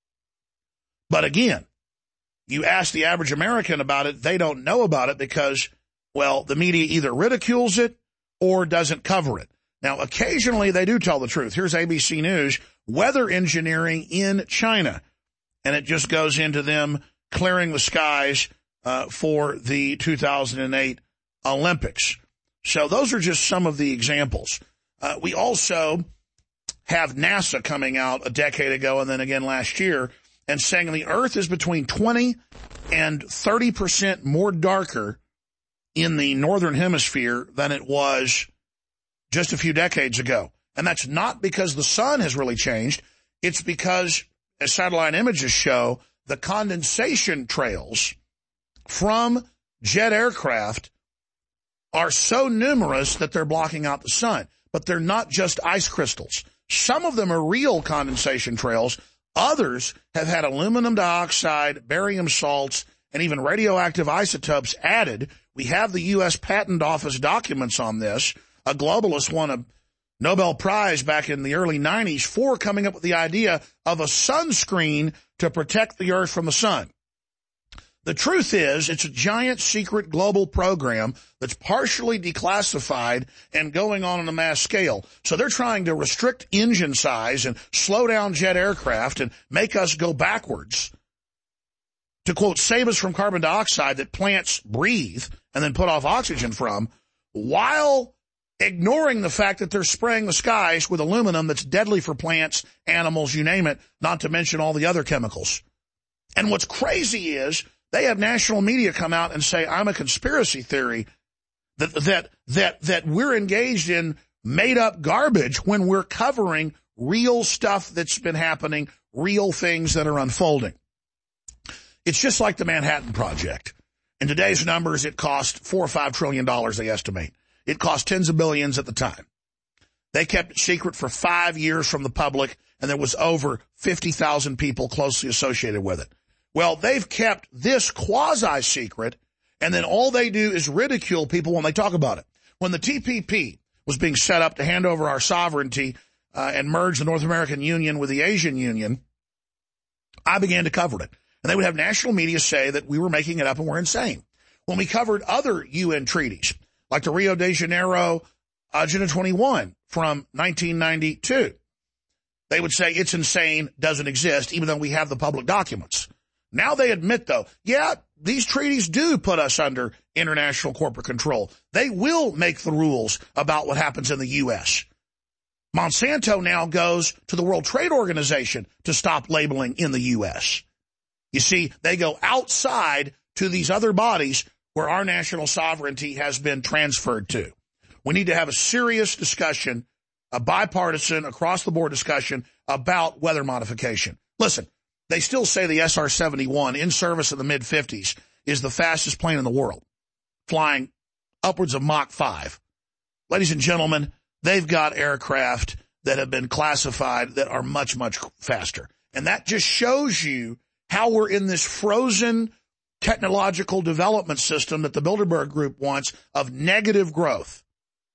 But again, you ask the average American about it, they don't know about it because, well, the media either ridicules it or doesn't cover it. Now, occasionally they do tell the truth. Here's A B C News, weather engineering in China. And it just goes into them clearing the skies uh, for the two thousand eight Olympics. So those are just some of the examples. Uh, we also have NASA coming out a decade ago and then again last year and saying the Earth is between twenty and thirty percent more darker in the northern hemisphere than it was just a few decades ago. And that's not because the sun has really changed. It's because, as satellite images show, the condensation trails from jet aircraft are so numerous that they're blocking out the sun. But they're not just ice crystals. Some of them are real condensation trails. Others have had aluminum dioxide, barium salts, and even radioactive isotopes added. We have the U S Patent Office documents on this. A globalist won a Nobel Prize back in the early nineties for coming up with the idea of a sunscreen to protect the Earth from the sun. The truth is, it's a giant secret global program that's partially declassified and going on on a mass scale. So they're trying to restrict engine size and slow down jet aircraft and make us go backwards to, quote, save us from carbon dioxide that plants breathe and then put off oxygen from, while ignoring the fact that they're spraying the skies with aluminum that's deadly for plants, animals, you name it, not to mention all the other chemicals. And what's crazy is they have national media come out and say, I'm a conspiracy theory, that that that that we're engaged in made-up garbage when we're covering real stuff that's been happening, real things that are unfolding. It's just like the Manhattan Project. In today's numbers, it cost four or five trillion dollars, they estimate. It cost tens of billions at the time. They kept it secret for five years from the public, and there was over fifty thousand people closely associated with it. Well, they've kept this quasi-secret, and then all they do is ridicule people when they talk about it. When the T P P was being set up to hand over our sovereignty uh, and merge the North American Union with the Asian Union, I began to cover it. And they would have national media say that we were making it up and we're insane. When we covered other U N treaties, like the Rio de Janeiro Agenda twenty-one from nineteen ninety-two, they would say it's insane, doesn't exist, even though we have the public documents. Now they admit, though, yeah, these treaties do put us under international corporate control. They will make the rules about what happens in the U S Monsanto now goes to the World Trade Organization to stop labeling in the U S You see, they go outside to these other bodies where our national sovereignty has been transferred to. We need to have a serious discussion, a bipartisan, across-the-board discussion about weather modification. Listen, they still say the S R seventy-one, in service in the mid fifties, is the fastest plane in the world, flying upwards of Mach five. Ladies and gentlemen, they've got aircraft that have been classified that are much, much faster. And that just shows you how we're in this frozen technological development system that the Bilderberg Group wants of negative growth.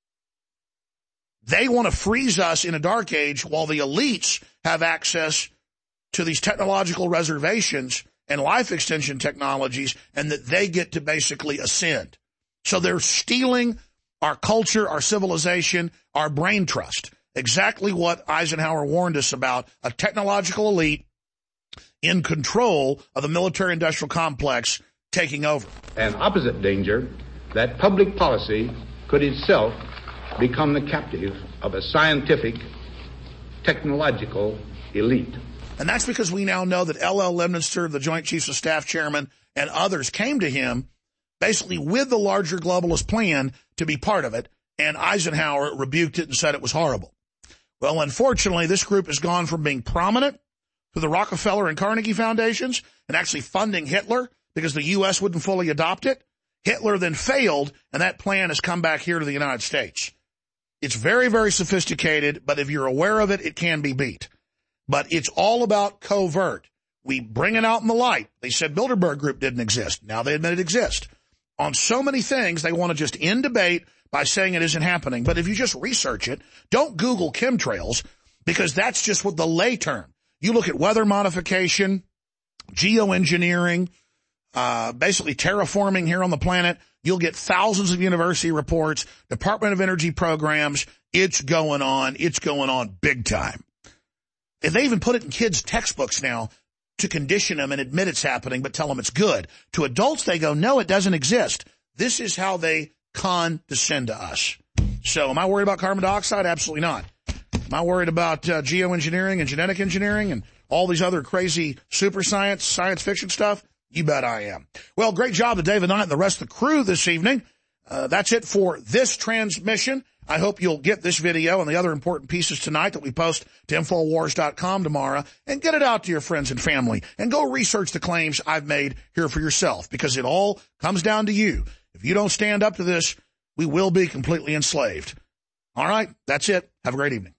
They want to freeze us in a dark age while the elites have access to these technological reservations and life extension technologies, and that they get to basically ascend. So they're stealing our culture, our civilization, our brain trust. Exactly what Eisenhower warned us about, a technological elite in control of the military-industrial complex taking over. An opposite danger, that public policy could itself become the captive of a scientific, technological elite. And that's because we now know that L L Lemnitzer, the Joint Chiefs of Staff Chairman, and others came to him basically with the larger globalist plan to be part of it, and Eisenhower rebuked it and said it was horrible. Well, unfortunately, this group has gone from being prominent through the Rockefeller and Carnegie Foundations and actually funding Hitler because the U S wouldn't fully adopt it. Hitler then failed, and that plan has come back here to the United States. It's very, very sophisticated, but if you're aware of it, it can be beat. But it's all about covert. We bring it out in the light. They said Bilderberg Group didn't exist. Now they admit it exists. On so many things, they want to just end debate by saying it isn't happening. But if you just research it, don't Google chemtrails, because that's just what the lay term. You look at weather modification, geoengineering, uh, basically terraforming here on the planet, you'll get thousands of university reports, Department of Energy programs. It's going on. It's going on big time. And they even put it in kids' textbooks now to condition them and admit it's happening, but tell them it's good. To adults, they go, no, it doesn't exist. This is how they condescend to us. So am I worried about carbon dioxide? Absolutely not. Am I worried about uh, geoengineering and genetic engineering and all these other crazy super science, science fiction stuff? You bet I am. Well, great job to David Knight and the rest of the crew this evening. Uh, that's it for this transmission. I hope you'll get this video and the other important pieces tonight that we post to Infowars dot com tomorrow and get it out to your friends and family and go research the claims I've made here for yourself, because it all comes down to you. If you don't stand up to this, we will be completely enslaved. All right, that's it. Have a great evening.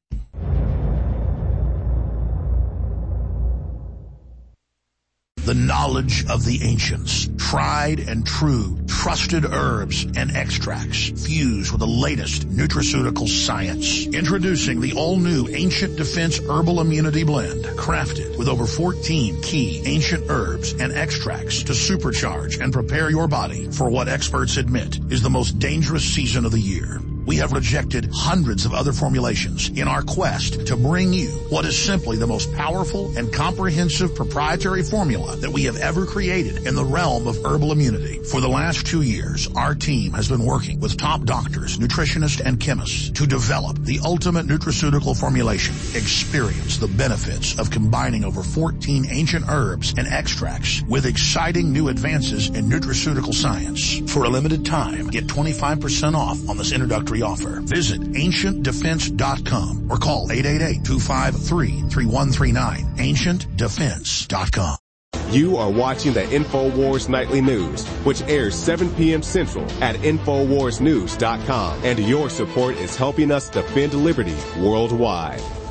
The knowledge of the ancients, tried and true, trusted herbs and extracts fused with the latest nutraceutical science. Introducing the all-new Ancient Defense Herbal Immunity Blend, crafted with over fourteen key ancient herbs and extracts to supercharge and prepare your body for what experts admit is the most dangerous season of the year. We have rejected hundreds of other formulations in our quest to bring you what is simply the most powerful and comprehensive proprietary formula that we have ever created in the realm of herbal immunity. For the last two years, our team has been working with top doctors, nutritionists, and chemists to develop the ultimate nutraceutical formulation. Experience the benefits of combining over fourteen ancient herbs and extracts with exciting new advances in nutraceutical science. For a limited time, get twenty-five percent off on this introductory offer. Visit ancient defense dot com or call eight eight eight, two five three, three one three nine. ancient defense dot com. You are watching the InfoWars Nightly News, which airs seven p.m. Central at Infowars News dot com. And your support is helping us defend liberty worldwide.